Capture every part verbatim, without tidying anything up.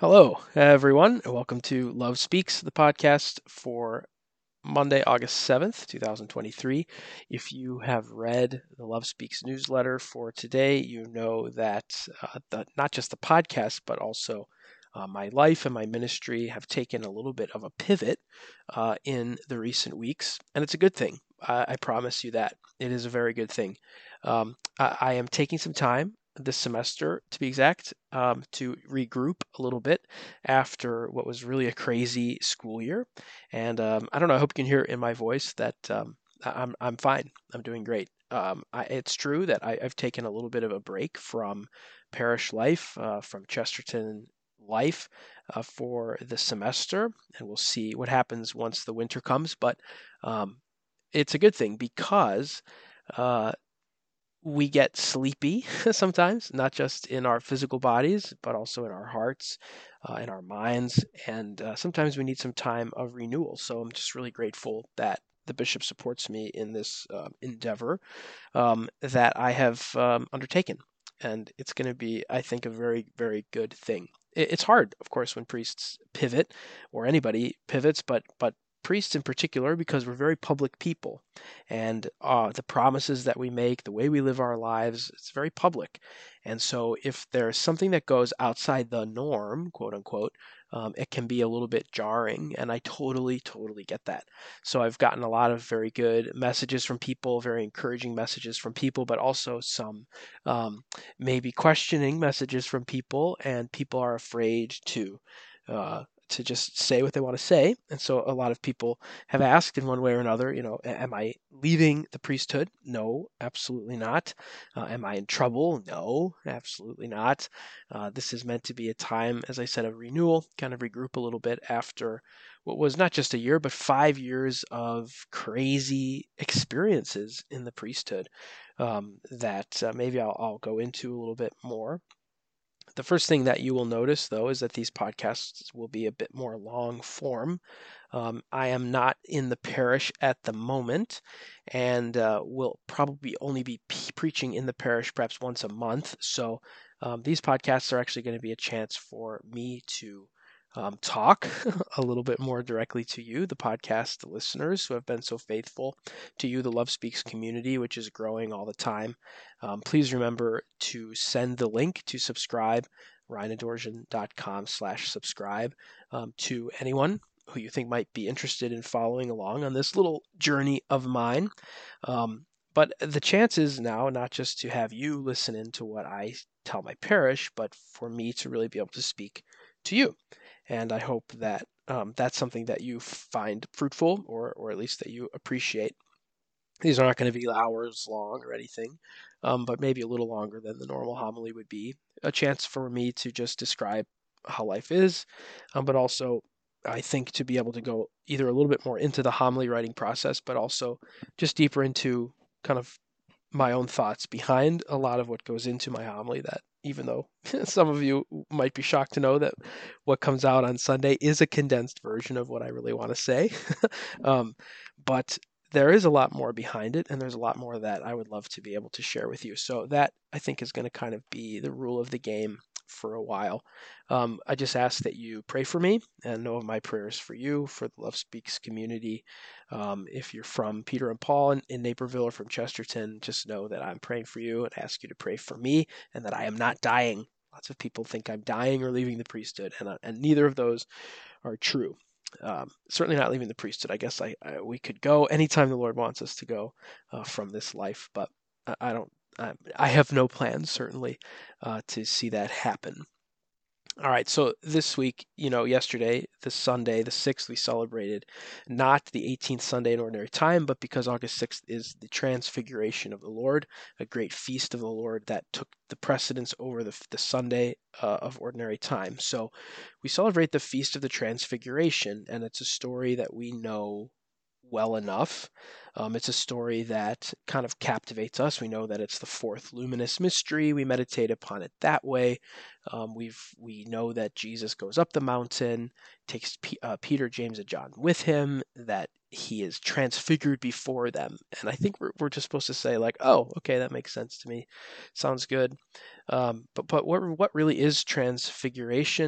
Hello, everyone, and welcome to Love Speaks, the podcast for Monday, August seventh, twenty twenty-three. If you have read the Love Speaks newsletter for today, you know that uh, the, not just the podcast, but also uh, my life and my ministry have taken a little bit of a pivot uh, in the recent weeks, and it's a good thing. I, I promise you that. It is a very good thing. Um, I, I am taking some time this semester, to be exact, um, to regroup a little bit after what was really a crazy school year. And um, I don't know. I hope you can hear in my voice that um, I'm I'm fine. I'm doing great. Um, I, it's true that I, I've taken a little bit of a break from parish life, uh, from Chesterton life, uh, for the semester, and we'll see what happens once the winter comes. But um, it's a good thing because uh, we get sleepy sometimes, not just in our physical bodies, but also in our hearts, uh, in our minds, and uh, sometimes we need some time of renewal. So I'm just really grateful that the bishop supports me in this uh, endeavor um, that I have um, undertaken. And it's going to be, I think, a very, very good thing. It's hard, of course, when priests pivot or anybody pivots, but but priests in particular, because we're very public people, and uh, the promises that we make, the way we live our lives, it's very public. And so, if there's something that goes outside the norm, quote unquote, um, it can be a little bit jarring. And I totally, totally get that. So I've gotten a lot of very good messages from people, very encouraging messages from people, but also some um, maybe questioning messages from people, and people are afraid to uh, to just say what they want to say. And so a lot of people have asked in one way or another, you know, am I leaving the priesthood? No, absolutely not. Uh, am I in trouble? No, absolutely not. Uh, this is meant to be a time, as I said, of renewal, kind of regroup a little bit after what was not just a year, but five years of crazy experiences in the priesthood um, that uh, maybe I'll, I'll go into a little bit more. The first thing that you will notice, though, is that these podcasts will be a bit more long form. Um, I am not in the parish at the moment, and uh, will probably only be p- preaching in the parish perhaps once a month. So um, these podcasts are actually going to be a chance for me to um, talk a little bit more directly to you, the podcast listeners who have been so faithful to you, the Love Speaks community, which is growing all the time. Um, please remember to send the link to subscribe, ryanadorjan.com slash subscribe, um, to anyone who you think might be interested in following along on this little journey of mine. Um, but the chance is now not just to have you listen into what I tell my parish, but for me to really be able to speak to you. And I hope that um, that's something that you find fruitful, or, or at least that you appreciate. These are not going to be hours long or anything, um, but maybe a little longer than the normal homily would be. A chance for me to just describe how life is, um, but also I think to be able to go either a little bit more into the homily writing process, but also just deeper into kind of my own thoughts behind a lot of what goes into my homily, that even though some of you might be shocked to know that what comes out on Sunday is a condensed version of what I really want to say. um, but there is a lot more behind it, and there's a lot more that I would love to be able to share with you. So that, I think, is going to kind of be the rule of the game for a while. Um, I just ask that you pray for me and know of my prayers for you, for the Love Speaks community. Um, if you're from Peter and Paul in, in Naperville or from Chesterton, just know that I'm praying for you and ask you to pray for me, and that I am not dying. Lots of people think I'm dying or leaving the priesthood, and, uh, and neither of those are true. Um, certainly not leaving the priesthood. I guess I, I we could go anytime the Lord wants us to go uh, from this life, but I, I don't. I, I have no plans, certainly, uh, to see that happen. All right, so this week, you know, yesterday, the Sunday, the sixth, we celebrated not the eighteenth Sunday in Ordinary Time, but because August sixth is the Transfiguration of the Lord, a great feast of the Lord that took the precedence over the, the Sunday uh, of Ordinary Time. So we celebrate the Feast of the Transfiguration, and it's a story that we know well enough. Um, it's a story that kind of captivates us. We know that it's the fourth luminous mystery. We meditate upon it that way. Um, we've we know that Jesus goes up the mountain, takes P- uh, Peter, James, and John with him. That he is transfigured before them, and I think we're we're just supposed to say like, oh, okay, that makes sense to me. Sounds good. Um, but but what what really is transfiguration?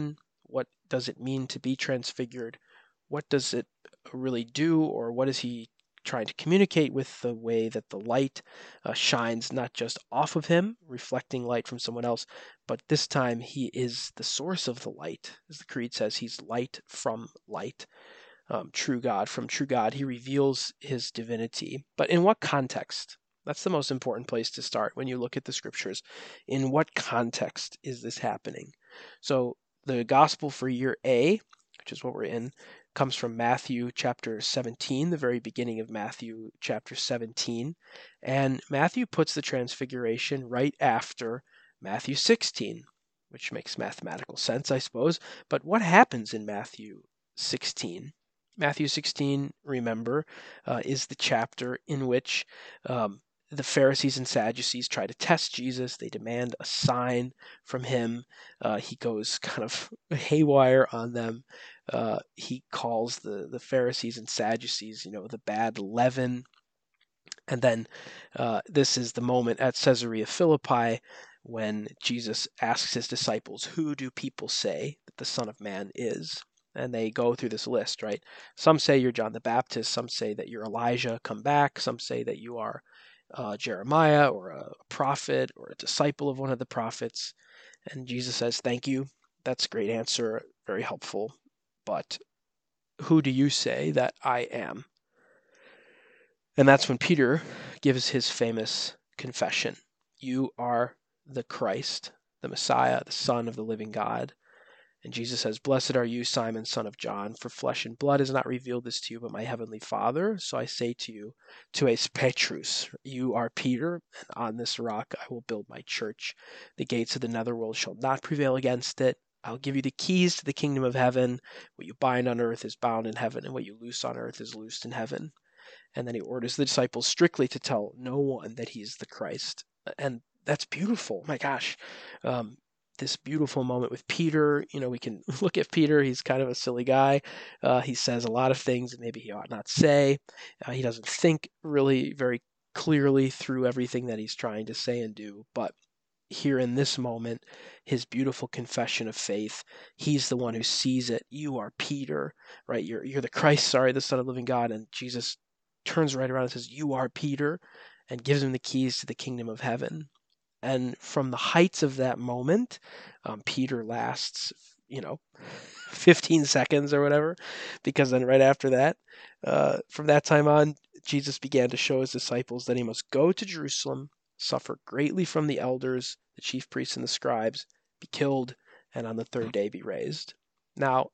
What does it mean to be transfigured? What does it really do, or what is he trying to communicate with the way that the light uh, shines not just off of him, reflecting light from someone else, but this time he is the source of the light. As the Creed says, he's light from light, um, true God from true God. He reveals his divinity. But in what context? That's the most important place to start when you look at the scriptures. In what context is this happening? So the gospel for year A, which is what we're in, comes from Matthew chapter seventeen, the very beginning of Matthew chapter seventeen. And Matthew puts the transfiguration right after Matthew sixteen, which makes mathematical sense, I suppose. But what happens in Matthew sixteen? Matthew sixteen, remember, uh, is the chapter in which um, the Pharisees and Sadducees try to test Jesus. They demand a sign from him. Uh, he goes kind of haywire on them. Uh, he calls the, the Pharisees and Sadducees, you know, the bad leaven. And then uh, this is the moment at Caesarea Philippi when Jesus asks his disciples, who do people say that the Son of Man is? And they go through this list, right? Some say you're John the Baptist. Some say that you're Elijah, come back. Some say that you are uh, Jeremiah or a prophet or a disciple of one of the prophets. And Jesus says, thank you. That's a great answer. Very helpful. But who do you say that I am? And that's when Peter gives his famous confession. You are the Christ, the Messiah, the Son of the living God. And Jesus says, blessed are you, Simon, son of John, for flesh and blood has not revealed this to you, but my heavenly Father. So I say to you, tues Petrus, you are Peter, and on this rock I will build my church. The gates of the netherworld shall not prevail against it. I'll give you the keys to the kingdom of heaven. What you bind on earth is bound in heaven, and what you loose on earth is loosed in heaven. And then he orders the disciples strictly to tell no one that he's the Christ. And that's beautiful. My gosh. Um, this beautiful moment with Peter. You know, we can look at Peter. He's kind of a silly guy. Uh, he says a lot of things that maybe he ought not say. Uh, he doesn't think really very clearly through everything that he's trying to say and do. But here in this moment, his beautiful confession of faith, he's the one who sees it. You are Peter, right? You're, you're the Christ, sorry, the Son of the living God. And Jesus turns right around and says, you are Peter, and gives him the keys to the kingdom of heaven. And from the heights of that moment, um, Peter lasts, you know, fifteen seconds or whatever, because then right after that, uh, from that time on, Jesus began to show his disciples that he must go to Jerusalem, suffer greatly from the elders, the chief priests and the scribes, be killed, and on the third day be raised. Now,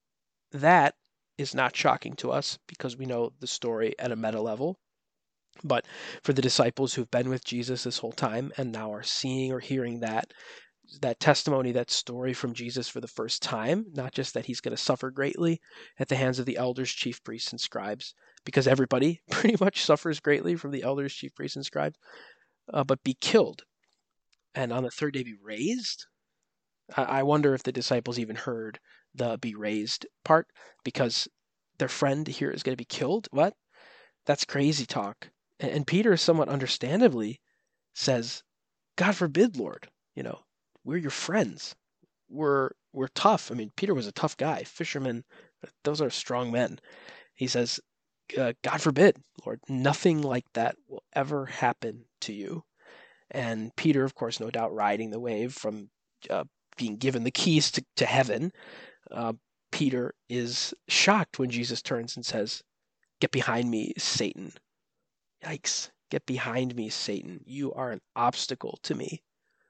that is not shocking to us because we know the story at a meta level. But for the disciples who've been with Jesus this whole time and now are seeing or hearing that, that testimony, that story from Jesus for the first time, not just that he's going to suffer greatly at the hands of the elders, chief priests, and scribes, because everybody pretty much suffers greatly from the elders, chief priests, and scribes, uh, but be killed, and on the third day be raised. I wonder if the disciples even heard the be raised part, because their friend here is going to be killed. What? That's crazy talk. And Peter, somewhat understandably, says, God forbid, Lord, you know, we're your friends. We're we're tough. I mean, Peter was a tough guy. Fishermen, those are strong men. He says, uh, God forbid, Lord, nothing like that will ever happen to you. And Peter, of course, no doubt riding the wave from uh, being given the keys to, to heaven, uh, Peter is shocked when Jesus turns and says, get behind me, Satan. Yikes. Get behind me, Satan. You are an obstacle to me.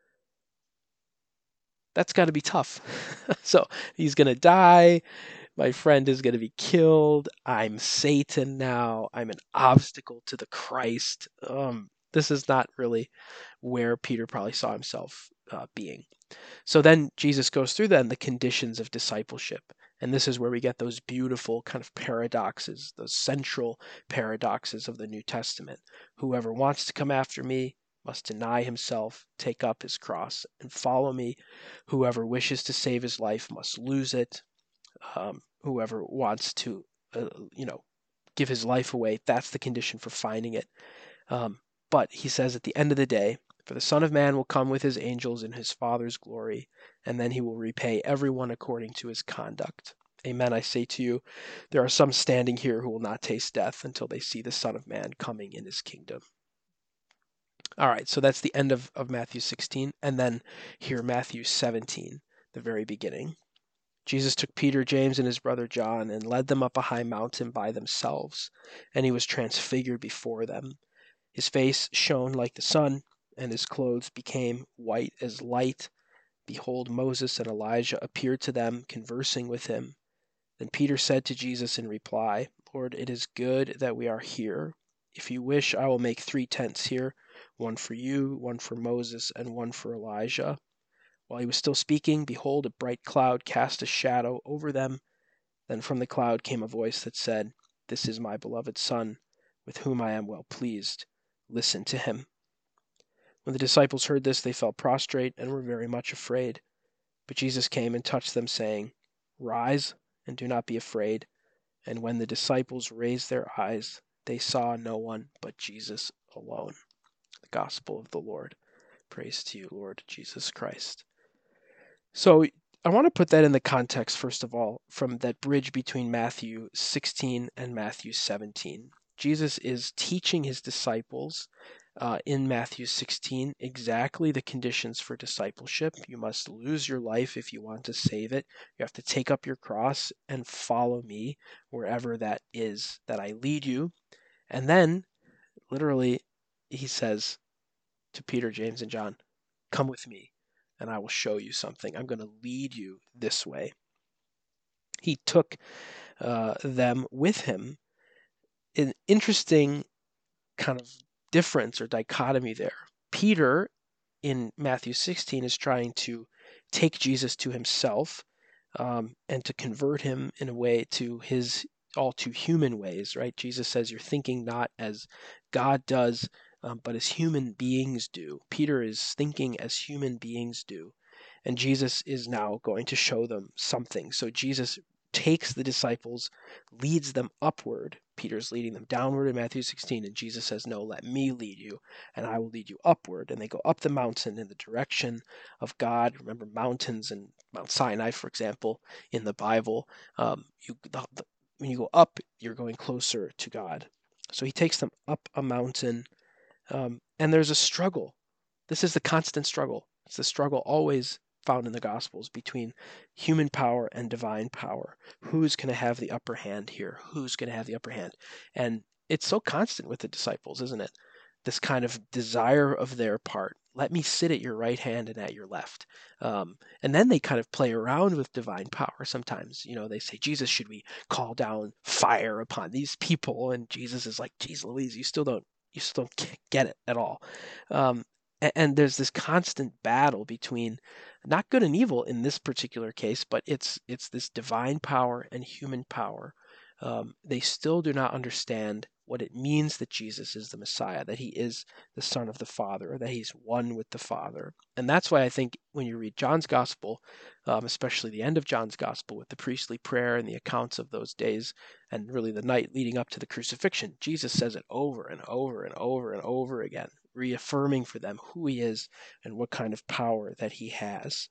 That's got to be tough. So he's going to die. My friend is going to be killed. I'm Satan now. I'm an obstacle to the Christ. Um, this is not really where Peter probably saw himself uh, being. So then Jesus goes through then the conditions of discipleship. And this is where we get those beautiful kind of paradoxes, those central paradoxes of the New Testament. Whoever wants to come after me must deny himself, take up his cross, and follow me. Whoever wishes to save his life must lose it. Um, whoever wants to, uh, you know, give his life away, that's the condition for finding it. Um, but he says at the end of the day, For the Son of Man will come with his angels in his Father's glory, and then he will repay everyone according to his conduct. Amen, I say to you, there are some standing here who will not taste death until they see the Son of Man coming in his kingdom. All right, so that's the end of, of Matthew sixteen, and then here Matthew seventeen, the very beginning. Jesus took Peter, James, and his brother John, and led them up a high mountain by themselves, and he was transfigured before them. His face shone like the sun, and his clothes became white as light. Behold, Moses and Elijah appeared to them, conversing with him. Then Peter said to Jesus in reply, Lord, it is good that we are here. If you wish, I will make three tents here, one for you, one for Moses, and one for Elijah. While he was still speaking, behold, a bright cloud cast a shadow over them. Then from the cloud came a voice that said, This is my beloved Son, with whom I am well pleased. Listen to him. When the disciples heard this, they fell prostrate and were very much afraid. But Jesus came and touched them, saying, Rise, and do not be afraid. And when the disciples raised their eyes, they saw no one but Jesus alone. The Gospel of the Lord. Praise to you, Lord Jesus Christ. So I want to put that in the context, first of all, from that bridge between Matthew sixteen and Matthew seventeen. Jesus is teaching his disciples uh, in Matthew sixteen exactly the conditions for discipleship. You must lose your life if you want to save it. You have to take up your cross and follow me wherever that is that I lead you. And then, literally, he says to Peter, James, and John, come with me, and I will show you something. I'm going to lead you this way. He took uh, them with him. An interesting kind of difference or dichotomy there. Peter, in Matthew sixteen, is trying to take Jesus to himself um, and to convert him in a way to his all too human ways, right? Jesus says, you're thinking not as God does, um, but as human beings do. Peter is thinking as human beings do. And Jesus is now going to show them something. So Jesus takes the disciples, leads them upward. Peter's leading them downward in Matthew sixteen, and Jesus says, no, let me lead you, and I will lead you upward. And they go up the mountain in the direction of God. Remember, mountains and Mount Sinai, for example, in the Bible, um, you, the, the, when you go up, you're going closer to God. So he takes them up a mountain, um, and there's a struggle. This is the constant struggle. It's the struggle always found in the Gospels between human power and divine power. Who's going to have the upper hand here? Who's going to have the upper hand? And it's so constant with the disciples, isn't it? This kind of desire of their part. Let me sit at your right hand and at your left. Um, and then they kind of play around with divine power sometimes. You know, they say, Jesus, should we call down fire upon these people? And Jesus is like, geez Louise, you still don't, you still don't get it at all. Um, and there's this constant battle between not good and evil in this particular case, but it's it's this divine power and human power. Um, they still do not understand what it means that Jesus is the Messiah, that he is the Son of the Father, that he's one with the Father. And that's why I think when you read John's Gospel, um, especially the end of John's Gospel with the priestly prayer and the accounts of those days, and really the night leading up to the crucifixion, Jesus says it over and over and over and over again, reaffirming for them who he is and what kind of power that he has.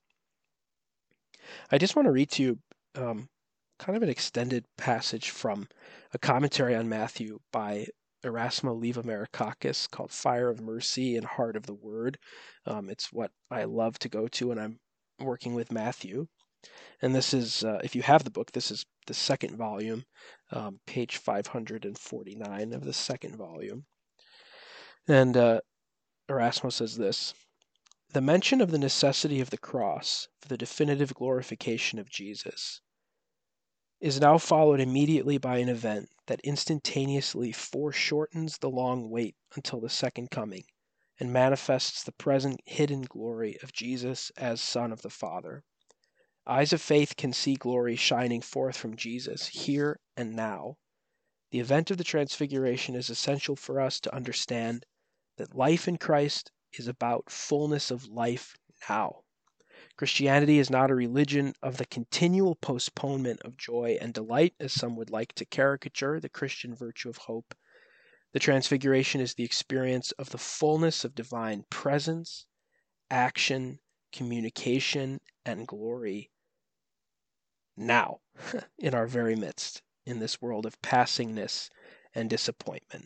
I just want to read to you um, kind of an extended passage from a commentary on Matthew by Erasmo Levi-Marakakis called Fire of Mercy and Heart of the Word. Um, it's what I love to go to when I'm working with Matthew. And this is, uh, if you have the book, this is the second volume, um, page five hundred forty-nine of the second volume. And uh, Erasmo says this: the mention of the necessity of the cross for the definitive glorification of Jesus is now followed immediately by an event that instantaneously foreshortens the long wait until the second coming and manifests the present hidden glory of Jesus as Son of the Father. Eyes of faith can see glory shining forth from Jesus here and now. The event of the Transfiguration is essential for us to understand that life in Christ is about fullness of life now. Christianity is not a religion of the continual postponement of joy and delight, as some would like to caricature the Christian virtue of hope, The Transfiguration is the experience of the fullness of divine presence, action, communication, and glory now, in our very midst, in this world of passingness and disappointment.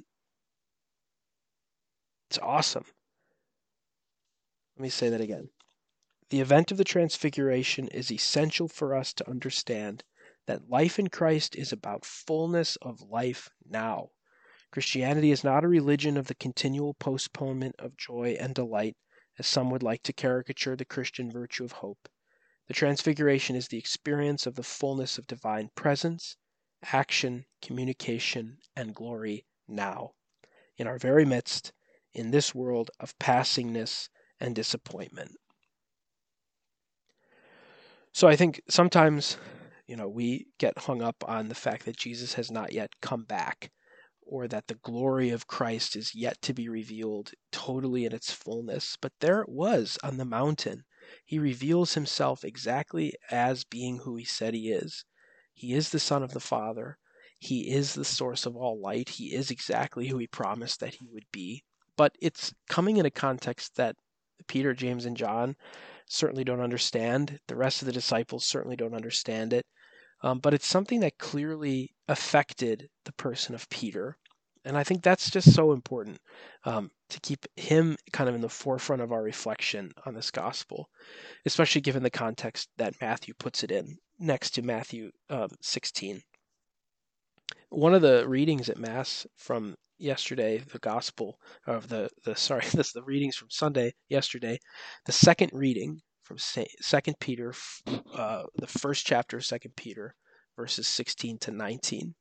It's awesome. Let me say that again. The event of the Transfiguration is essential for us to understand that life in Christ is about fullness of life now. Christianity is not a religion of the continual postponement of joy and delight, as some would like to caricature the Christian virtue of hope. The Transfiguration is the experience of the fullness of divine presence, action, communication, and glory now, in our very midst, in this world of passingness and disappointment. So I think sometimes, you know, we get hung up on the fact that Jesus has not yet come back, or that the glory of Christ is yet to be revealed totally in its fullness. But there it was on the mountain. He reveals himself exactly as being who he said he is. He is the Son of the Father. He is the source of all light. He is exactly who he promised that he would be. But it's coming in a context that Peter, James, and John certainly don't understand. The rest of the disciples certainly don't understand it. Um, but it's something that clearly affected the person of Peter. And I think that's just so important um, to keep him kind of in the forefront of our reflection on this gospel, especially given the context that Matthew puts it in next to Matthew um, sixteen. One of the readings at Mass from yesterday, the gospel of the, the sorry, this the readings from Sunday yesterday, the second reading from Second Peter, uh, the first chapter of Second Peter, verses sixteen to nineteen.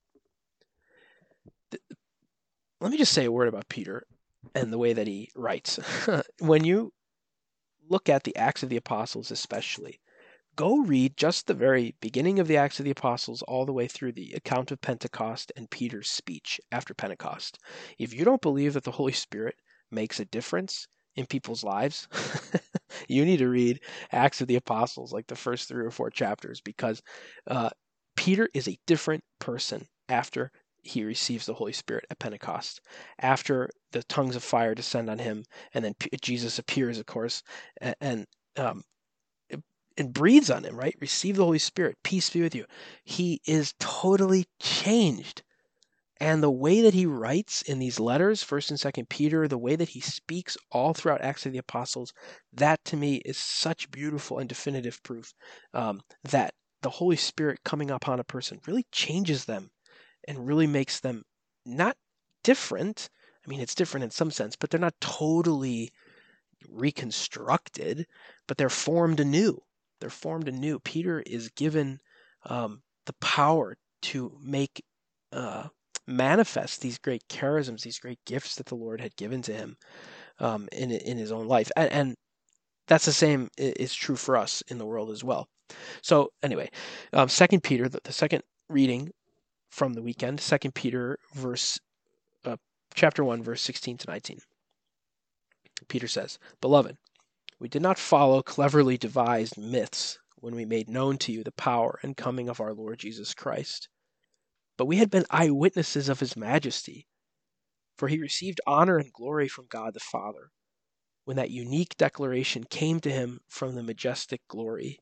Let me just say a word about Peter and the way that he writes. When you look at the Acts of the Apostles especially, go read just the very beginning of the Acts of the Apostles all the way through the account of Pentecost and Peter's speech after Pentecost. If you don't believe that the Holy Spirit makes a difference in people's lives, you need to read Acts of the Apostles, like the first three or four chapters, because uh, Peter is a different person after he receives the Holy Spirit at Pentecost, after the tongues of fire descend on him, and then P- Jesus appears, of course, and, and um, it, it breathes on him, right? Receive the Holy Spirit. Peace be with you. He is totally changed. And the way that he writes in these letters, First and Second Peter, the way that he speaks all throughout Acts of the Apostles, that to me is such beautiful and definitive proof um, that the Holy Spirit coming upon a person really changes them and really makes them not different. I mean, it's different in some sense, but they're not totally reconstructed, but they're formed anew. They're formed anew. Peter is given um, the power to make uh, manifest these great charisms, these great gifts that the Lord had given to him um, in in his own life, and, and that's the same is true for us in the world as well. So anyway, um, Second Peter, the, the second reading from the weekend, Second Peter, verse uh, chapter one, verse sixteen to nineteen. Peter says, "Beloved, we did not follow cleverly devised myths when we made known to you the power and coming of our Lord Jesus Christ, but we had been eyewitnesses of his majesty, for he received honor and glory from God the Father when that unique declaration came to him from the majestic glory.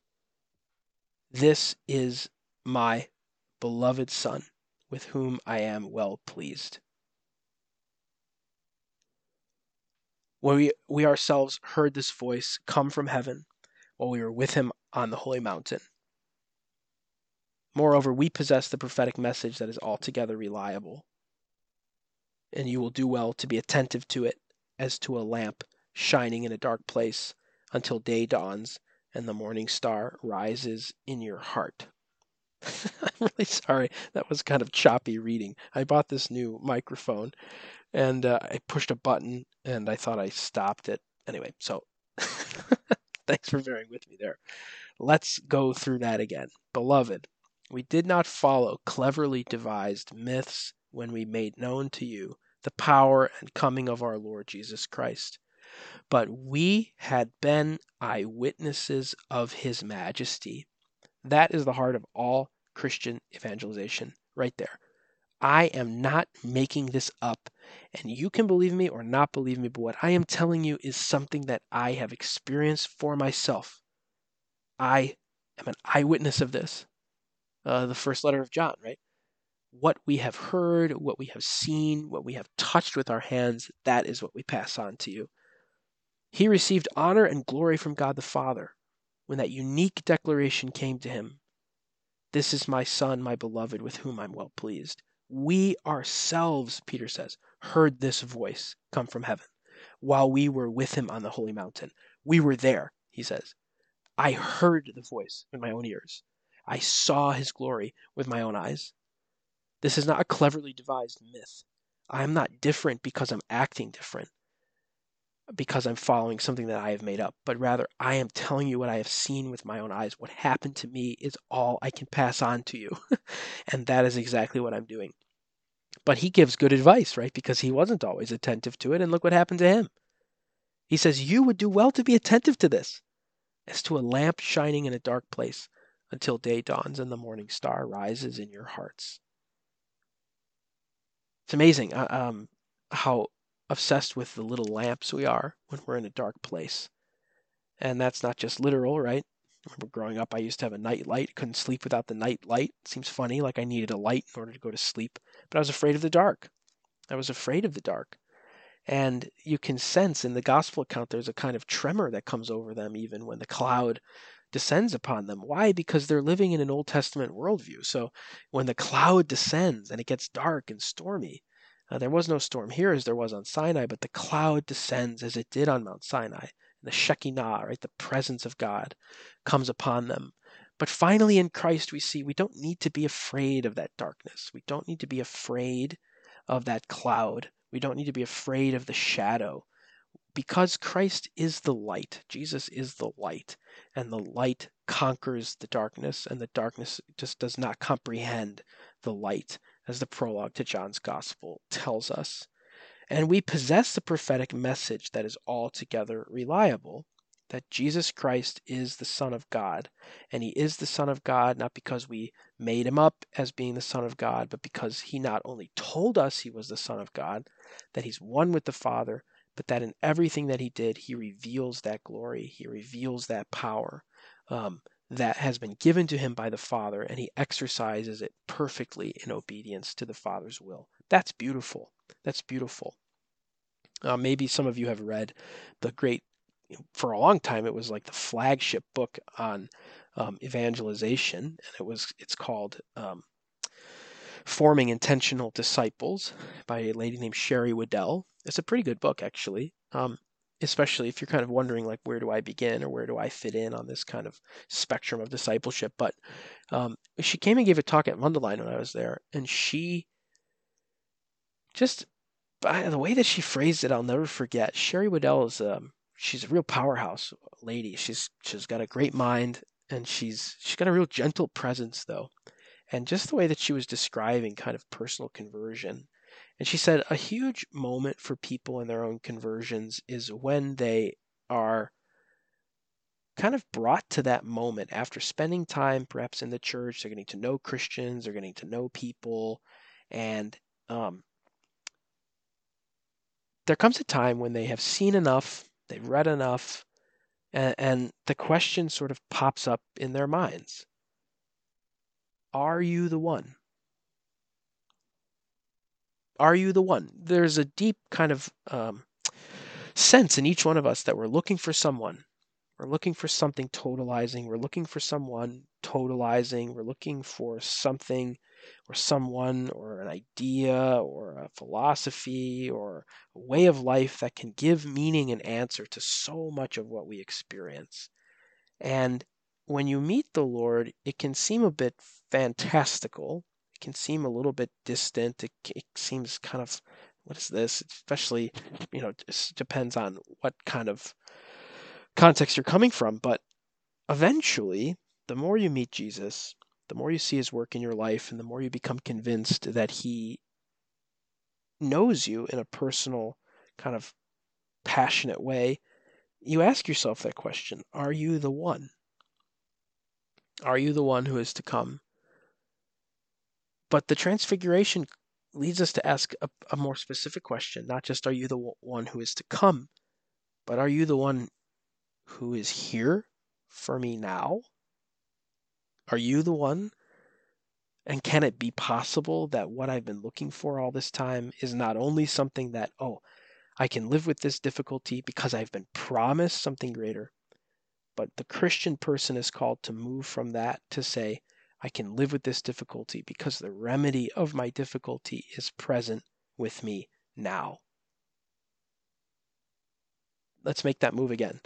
This is my beloved Son, with whom I am well pleased." When we, we ourselves heard this voice come from heaven while we were with him on the holy mountain. Moreover, we possess the prophetic message that is altogether reliable, and you will do well to be attentive to it as to a lamp shining in a dark place until day dawns and the morning star rises in your heart. I'm really sorry. That was kind of choppy reading. I bought this new microphone and uh, I pushed a button and I thought I stopped it. Anyway, so thanks for bearing with me there. Let's go through that again. Beloved, we did not follow cleverly devised myths when we made known to you the power and coming of our Lord Jesus Christ, but we had been eyewitnesses of his majesty. That is the heart of all Christian evangelization right there. I am not making this up And you can believe me or not believe me, but what I am telling you is something that I have experienced for myself. I am an eyewitness of this. Uh, the first letter of John, right? What we have heard, what we have seen, what we have touched with our hands, that is what we pass on to you. He received honor and glory from God the Father when that unique declaration came to him. This is my Son, my beloved, with whom I'm well pleased. We ourselves, Peter says, heard this voice come from heaven while we were with him on the holy mountain. We were there, he says. I heard the voice with my own ears. I saw his glory with my own eyes. This is not a cleverly devised myth. I am not different because I'm acting different, because I'm following something that I have made up, but rather I am telling you what I have seen with my own eyes. What happened to me is all I can pass on to you. And that is exactly what I'm doing. But he gives good advice, right? Because he wasn't always attentive to it. And look what happened to him. He says, you would do well to be attentive to this, as to a lamp shining in a dark place until day dawns and the morning star rises in your hearts. It's amazing uh, um, how obsessed with the little lamps we are when we're in a dark place. And that's not just literal, right? I remember growing up, I used to have a night light. Couldn't sleep without the night light. It seems funny, like I needed a light in order to go to sleep. But I was afraid of the dark. I was afraid of the dark. And you can sense in the gospel account there's a kind of tremor that comes over them even when the cloud descends upon them. Why? Because they're living in an Old Testament worldview. So when the cloud descends and it gets dark and stormy, uh, there was no storm here as there was on Sinai, but the cloud descends as it did on Mount Sinai. And the Shekinah, right, the presence of God, comes upon them. But finally in Christ we see we don't need to be afraid of that darkness. We don't need to be afraid of that cloud. We don't need to be afraid of the shadow. Because Christ is the light, Jesus is the light, and the light conquers the darkness, and the darkness just does not comprehend the light, as the prologue to John's Gospel tells us. And we possess the prophetic message that is altogether reliable, that Jesus Christ is the Son of God, and he is the Son of God not because we made him up as being the Son of God, but because he not only told us he was the Son of God, that he's one with the Father, but that in everything that he did, he reveals that glory, he reveals that power um, that has been given to him by the Father, and he exercises it perfectly in obedience to the Father's will. That's beautiful. That's beautiful. Uh, maybe some of you have read the great, for a long time, it was like the flagship book on um, evangelization, and it was it's called um, Forming Intentional Disciples by a lady named Sherry Weddell. It's a pretty good book, actually, um, especially if you're kind of wondering, like, where do I begin or where do I fit in on this kind of spectrum of discipleship. But um, she came and gave a talk at Mundelein when I was there, and she just, by the way that she phrased it, I'll never forget. Sherry Weddell is um, she's a real powerhouse lady. She's she's got a great mind, and she's she's got a real gentle presence, though. And just the way that she was describing kind of personal conversion. And she said a huge moment for people in their own conversions is when they are kind of brought to that moment after spending time perhaps in the church. They're getting to know Christians, they're getting to know people, and um, there comes a time when they have seen enough, they've read enough, and, and the question sort of pops up in their minds. Are you the one? Are you the one? There's a deep kind of um, sense in each one of us that we're looking for someone. We're looking for something totalizing. We're looking for someone totalizing. We're looking for something or someone or an idea or a philosophy or a way of life that can give meaning and answer to so much of what we experience. And when you meet the Lord, it can seem a bit fantastical. It can seem a little bit distant. It, it seems kind of, what is this? Especially, you know, it depends on what kind of context you're coming from. But eventually, the more you meet Jesus, the more you see his work in your life, and the more you become convinced that he knows you in a personal, kind of passionate way, you ask yourself that question: are you the one? Are you the one who is to come? But the transfiguration leads us to ask a, a more specific question, not just are you the one who is to come, but are you the one who is here for me now? Are you the one? And can it be possible that what I've been looking for all this time is not only something that, oh, I can live with this difficulty because I've been promised something greater, but the Christian person is called to move from that to say, I can live with this difficulty because the remedy of my difficulty is present with me now. Let's make that move again.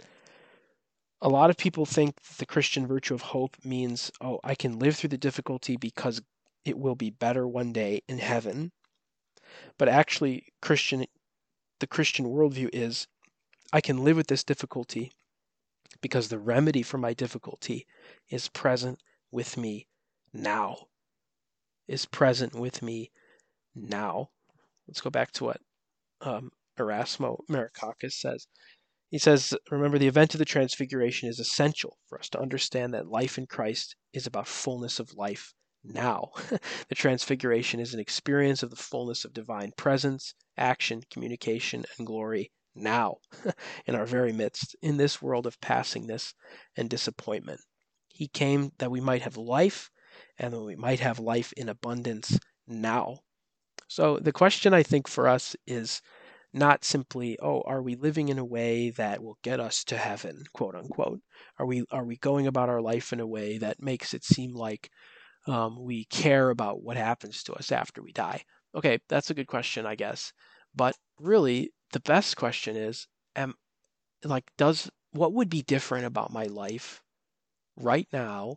A lot of people think the Christian virtue of hope means, oh, I can live through the difficulty because it will be better one day in heaven. But actually, Christian, the Christian worldview is, I can live with this difficulty because the remedy for my difficulty is present with me now. Is present with me now. Let's go back to what um, Erasmo Marikakis says. He says, remember, the event of the Transfiguration is essential for us to understand that life in Christ is about fullness of life now. The Transfiguration is an experience of the fullness of divine presence, action, communication, and glory now, in our very midst, in this world of passingness and disappointment. He came that we might have life, and that we might have life in abundance now. So the question, I think, for us is not simply, oh, are we living in a way that will get us to heaven, quote unquote? Are we are we going about our life in a way that makes it seem like um, we care about what happens to us after we die? Okay, that's a good question, I guess. But really, the best question is, am like, does what would be different about my life right now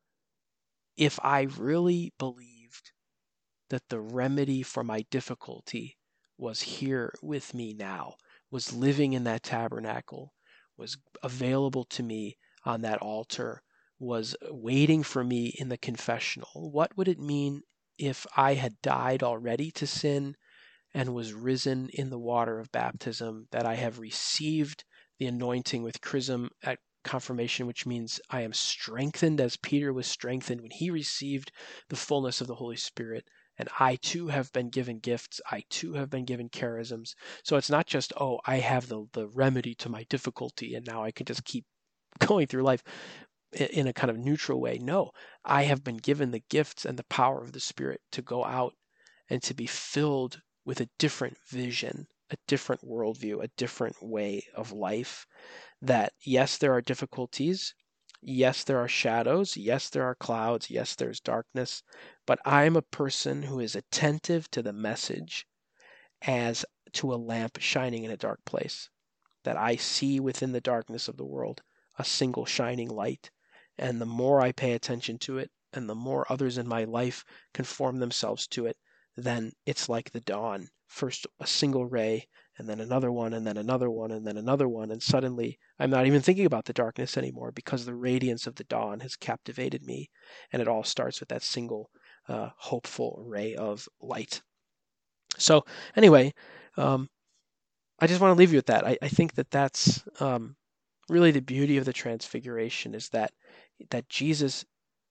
if I really believed that the remedy for my difficulty was here with me now, was living in that tabernacle, was available to me on that altar, was waiting for me in the confessional? What would it mean if I had died already to sin and was risen in the water of baptism, that I have received the anointing with chrism at confirmation, which means I am strengthened as Peter was strengthened when he received the fullness of the Holy Spirit. And I too have been given gifts. I too have been given charisms. So it's not just, oh, I have the, the remedy to my difficulty and now I can just keep going through life in a kind of neutral way. No, I have been given the gifts and the power of the Spirit to go out and to be filled with a different vision, a different worldview, a different way of life. That, yes, there are difficulties. Yes, there are shadows. Yes, there are clouds. Yes, there's darkness. But I'm a person who is attentive to the message as to a lamp shining in a dark place. That I see within the darkness of the world a single shining light. And the more I pay attention to it, and the more others in my life conform themselves to it, then it's like the dawn. First a single ray, and then another one, and then another one, and then another one, and suddenly I'm not even thinking about the darkness anymore because the radiance of the dawn has captivated me, and it all starts with that single uh, hopeful ray of light. So anyway, um, I just want to leave you with that. I, I think that that's um, really the beauty of the Transfiguration, is that that Jesus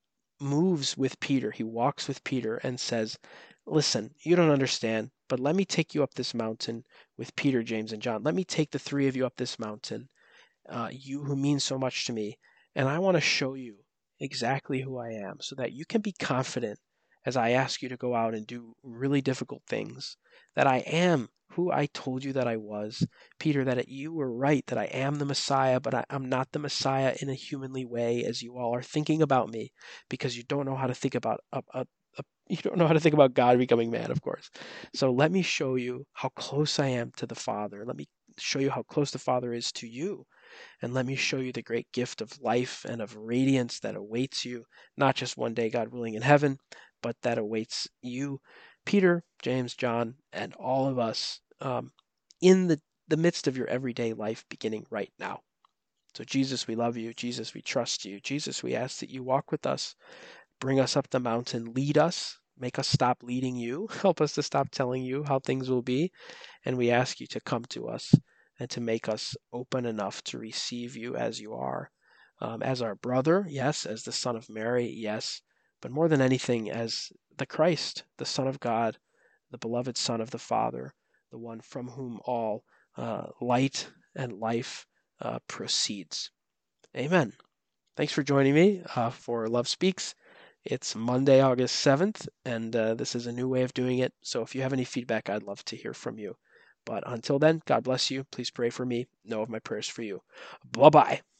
moves with Peter. He walks with Peter and says, listen, you don't understand, but let me take you up this mountain with Peter, James, and John. Let me take the three of you up this mountain, uh, you who mean so much to me, and I want to show you exactly who I am so that you can be confident as I ask you to go out and do really difficult things, that I am who I told you that I was. Peter, that you were right, that I am the Messiah, but I, I'm not the Messiah in a humanly way as you all are thinking about me, because you don't know how to think about a, a, a you don't know how to think about God becoming man, of course. So let me show you how close I am to the Father. Let me show you how close the Father is to you. And let me show you the great gift of life and of radiance that awaits you, not just one day, God willing, in heaven, but that awaits you, Peter, James, John, and all of us um, in the, the midst of your everyday life beginning right now. So Jesus, we love you. Jesus, we trust you. Jesus, we ask that you walk with us, bring us up the mountain, lead us, make us stop leading you, help us to stop telling you how things will be. And we ask you to come to us and to make us open enough to receive you as you are, um, as our brother, yes, as the Son of Mary, yes, but more than anything, as the Christ, the Son of God, the beloved Son of the Father, the one from whom all uh, light and life uh, proceeds. Amen. Thanks for joining me uh, for Love Speaks. It's Monday, August seventh, and uh, this is a new way of doing it. So if you have any feedback, I'd love to hear from you. But until then, God bless you. Please pray for me. Know of my prayers for you. Bye-bye.